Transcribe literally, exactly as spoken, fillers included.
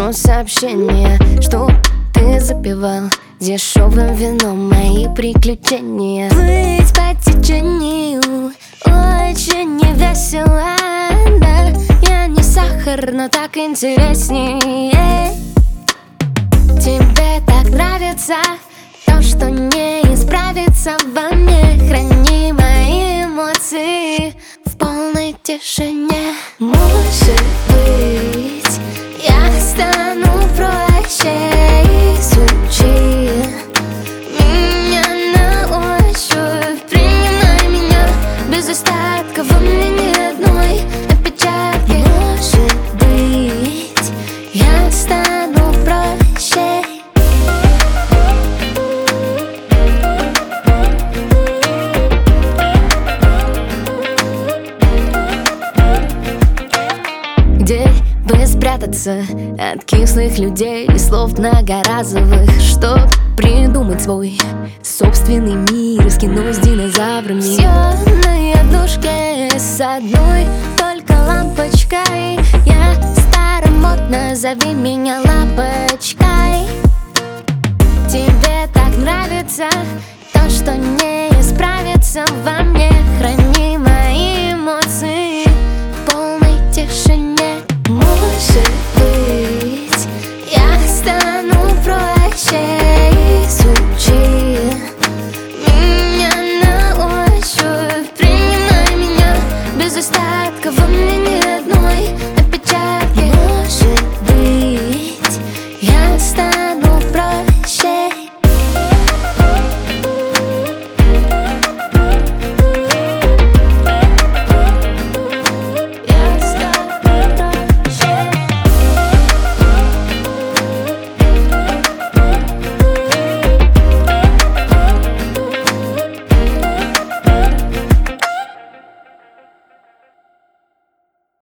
пришло сообщение, что ты запивал дешевым вином мои приключения. Плыть по течению очень невесело, да. Я не сахар, но так интереснее. Тебе так нравится то, что не исправится во мне. Храни мои эмоции в полной тишине. Может быть, я стану проще. Изучи меня на ощупь, принимай меня без остатка. Во мне ни одной опечатки. Может быть, я стану проще. Где бы спрятаться от кислых людей и слов многоразовых, чтоб придумать свой собственный мир из кино с динозаврами. Все на однушке с одной только лампочкой. Я старомодна, зови меня лапочкой. Тебе так нравится то, что не исправится во мне. Храни мои эмоции в полной тишине. Может